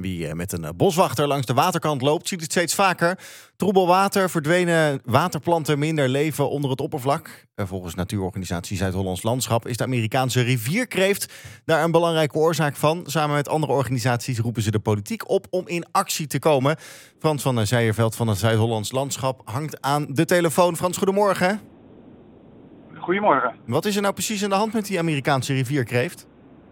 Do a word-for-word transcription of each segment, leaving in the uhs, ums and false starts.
Wie met een boswachter langs de waterkant loopt, ziet het steeds vaker. Troebel water, verdwenen waterplanten, minder leven onder het oppervlak. Volgens natuurorganisatie Zuid-Hollands Landschap is de Amerikaanse rivierkreeft daar een belangrijke oorzaak van. Samen met andere organisaties roepen ze de politiek op om in actie te komen. Frans van Zijderveld van het Zuid-Hollands Landschap hangt aan de telefoon. Frans, goedemorgen. Goedemorgen. Wat is er nou precies aan de hand met die Amerikaanse rivierkreeft?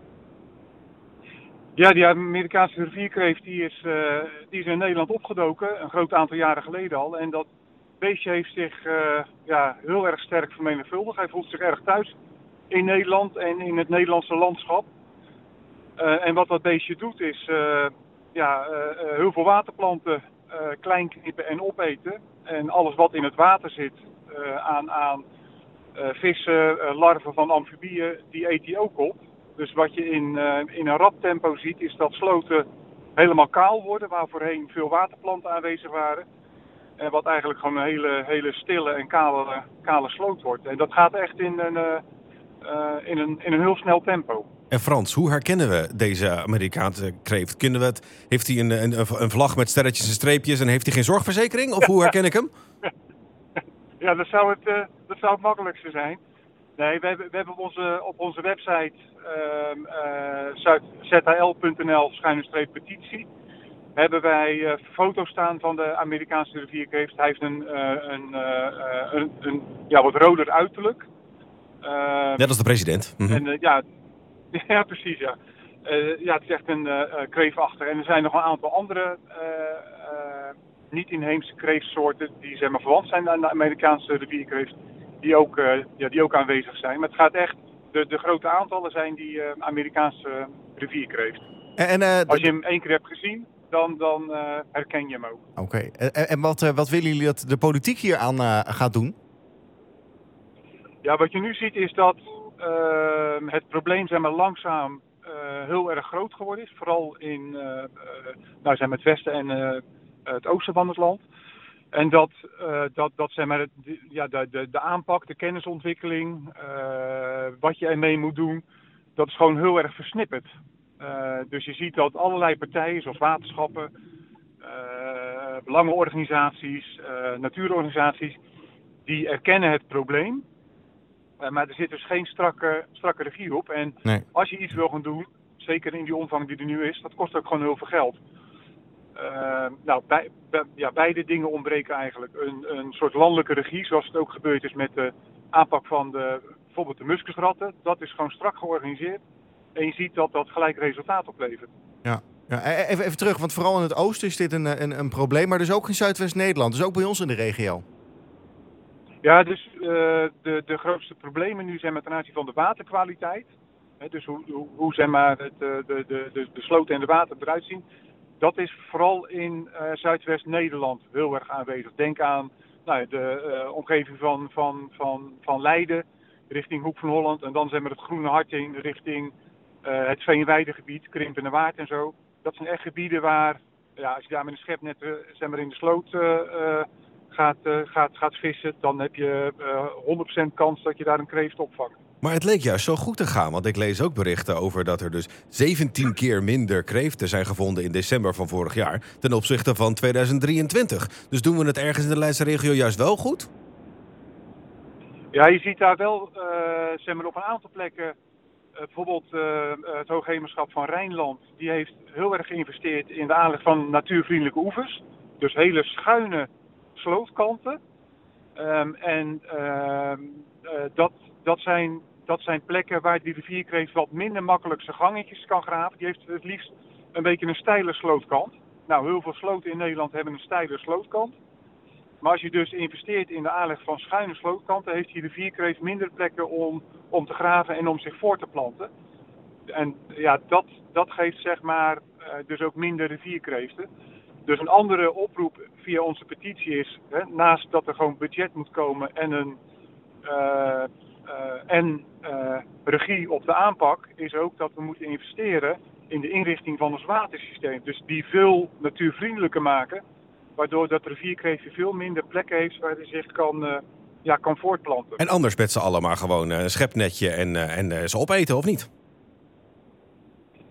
Ja, die Amerikaanse rivierkreeft die is, uh, die is in Nederland opgedoken, een groot aantal jaren geleden al. En dat beestje heeft zich uh, ja, heel erg sterk vermenigvuldigd. Hij voelt zich erg thuis in Nederland en in het Nederlandse landschap. Uh, en wat dat beestje doet is uh, ja, uh, heel veel waterplanten uh, klein knippen en opeten. En alles wat in het water zit uh, aan, aan uh, vissen, uh, larven van amfibieën, die eet hij ook op. Dus wat je in, uh, in een rap tempo ziet is dat sloten helemaal kaal worden, waar voorheen veel waterplanten aanwezig waren. En wat eigenlijk gewoon een hele, hele stille en kale, kale sloot wordt. En dat gaat echt in een, uh, uh, in een, in een heel snel tempo. En Frans, hoe herkennen we deze Amerikaanse kreeft? Kunnen we het, heeft hij een, een, een vlag met sterretjes en streepjes en heeft hij geen zorgverzekering? Of hoe herken ik hem? Ja, dat zou het, uh, dat zou het makkelijkste zijn. Nee, we hebben, we hebben op, onze, op onze website uh, uh, z h l punt n l schuine streep petitie hebben wij uh, foto's staan van de Amerikaanse rivierkreeft. Hij heeft een, uh, een, uh, een, een ja, wat roder uiterlijk. Uh, Net als de president. Mm-hmm. En, uh, ja, ja, precies. Ja. Uh, ja, het is echt een uh, kreeftachtig. En er zijn nog een aantal andere uh, uh, niet-inheemse kreeftsoorten die zeg maar, verwant zijn aan de Amerikaanse rivierkreeft. Die ook, uh, ja, die ook aanwezig zijn. Maar het gaat echt, de, de grote aantallen zijn die uh, Amerikaanse uh, rivierkreeft. En, uh, Als je hem één keer hebt gezien, dan, dan uh, herken je hem ook. Oké, okay. En, en wat, uh, wat willen jullie dat de politiek hier aan uh, gaat doen? Ja, wat je nu ziet is dat uh, het probleem zeg maar, langzaam uh, heel erg groot geworden is. Vooral in uh, uh, nou, zeg maar het westen en uh, het oosten van het land. En dat, uh, dat, dat zeg maar, de, ja, de, de, de aanpak, de kennisontwikkeling, uh, wat je ermee moet doen, dat is gewoon heel erg versnipperd. Uh, dus je ziet dat allerlei partijen, zoals waterschappen, uh, belangenorganisaties, uh, natuurorganisaties, die erkennen het probleem. Uh, maar er zit dus geen strakke, strakke regie op. En nee. Als je iets wil gaan doen, zeker in die omvang die er nu is, dat kost ook gewoon heel veel geld. Uh, nou, bij, bij, ja, beide dingen ontbreken eigenlijk. Een, een soort landelijke regie, zoals het ook gebeurd is met de aanpak van de, bijvoorbeeld de muskusratten. Dat is gewoon strak georganiseerd. En je ziet dat dat gelijk resultaat oplevert. Ja, ja even, even terug, want vooral in het oosten is dit een, een, een probleem. Maar dus ook in Zuidwest-Nederland, dus ook bij ons in de regio. Ja, dus uh, de, de grootste problemen nu zijn met ten aanzien van de waterkwaliteit. He, dus hoe, hoe, hoe zeg maar het, de, de, de, de sloten en de water eruit zien. Dat is vooral in uh, Zuidwest-Nederland heel erg aanwezig. Denk aan nou, de uh, omgeving van, van, van, van Leiden richting Hoek van Holland. En dan zijn we het Groene Hart in richting uh, het Veenweidegebied, Krimpende Waard en zo. Dat zijn echt gebieden waar, ja, als je daar met een schepnet uh, zeg maar in de sloot uh, uh, gaat, uh, gaat, gaat vissen, dan heb je uh, honderd procent kans dat je daar een kreeft opvangt. Maar het leek juist zo goed te gaan, want ik lees ook berichten over dat er dus zeventien keer minder kreeften zijn gevonden in december van vorig jaar ten opzichte van tweeduizend drieëntwintig. Dus doen we het ergens in de Leidse regio juist wel goed? Ja, je ziet daar wel, uh, zeg maar op een aantal plekken, uh, bijvoorbeeld uh, het Hoogheemraadschap van Rijnland, die heeft heel erg geïnvesteerd in de aanleg van natuurvriendelijke oevers. Dus hele schuine slootkanten. Um, en uh, uh, dat, dat zijn... Dat zijn plekken waar die rivierkreeft wat minder makkelijk zijn gangetjes kan graven. Die heeft het liefst een beetje een steile slootkant. Nou, heel veel sloten in Nederland hebben een steile slootkant. Maar als je dus investeert in de aanleg van schuine slootkanten, heeft die rivierkreeft minder plekken om, om te graven en om zich voor te planten. En ja, dat, dat geeft zeg maar uh, dus ook minder rivierkreeften. Dus een andere oproep via onze petitie is, hè, naast dat er gewoon budget moet komen en een... Uh, Uh, en uh, regie op de aanpak is ook dat we moeten investeren in de inrichting van ons watersysteem. Dus die veel natuurvriendelijker maken, waardoor dat rivierkreeft veel minder plekken heeft waar hij zich kan, uh, ja, kan voortplanten. En anders met z'n allen maar gewoon een schepnetje en, uh, en uh, ze opeten, of niet?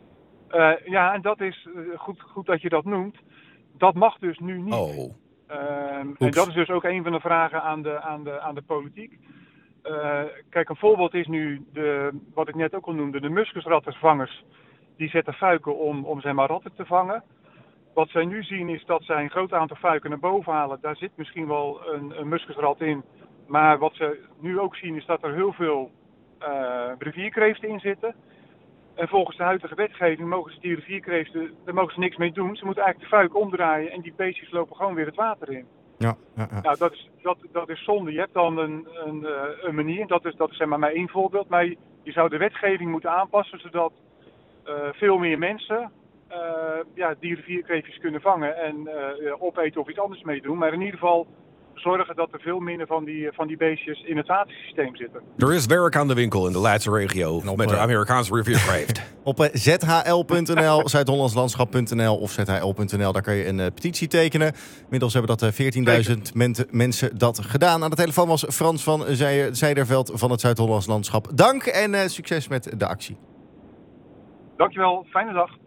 Uh, ja, en dat is uh, goed, goed dat je dat noemt. Dat mag dus nu niet. Oh. Uh, en dat is dus ook een van de vragen aan de, aan de, aan de politiek. Uh, kijk, een voorbeeld is nu, de, wat ik net ook al noemde, de muskusrattenvangers. Die zetten fuiken om, om zeg maar, ratten te vangen. Wat zij nu zien is dat zij een groot aantal fuiken naar boven halen. Daar zit misschien wel een, een muskusrat in. Maar wat ze nu ook zien is dat er heel veel uh, rivierkreeften in zitten. En volgens de huidige wetgeving mogen ze die rivierkreeften, daar mogen ze niks mee doen. Ze moeten eigenlijk de fuik omdraaien en die beestjes lopen gewoon weer het water in. Ja, ja, ja. Nou, dat is, dat, dat is zonde. Je hebt dan een, een, een manier, dat is, dat is zeg maar mijn één voorbeeld. Maar je, je zou de wetgeving moeten aanpassen zodat uh, veel meer mensen uh, ja, die rivierkreefjes kunnen vangen en uh, opeten of iets anders mee doen. Maar in ieder geval zorgen dat er veel minder van die, van die beestjes in het watersysteem zitten. Er is werk aan de winkel in de Leidse regio met de Amerikaanse rivierkreeft. Op uh, z h l punt n l, zuid-hollands landschap punt n l of z h l punt n l, daar kan je een uh, petitie tekenen. Inmiddels hebben dat uh, veertienduizend men- mensen dat gedaan. Aan de telefoon was Frans van Zij- Zijderveld van het Zuid-Hollands Landschap. Dank en uh, succes met de actie. Dankjewel, fijne dag.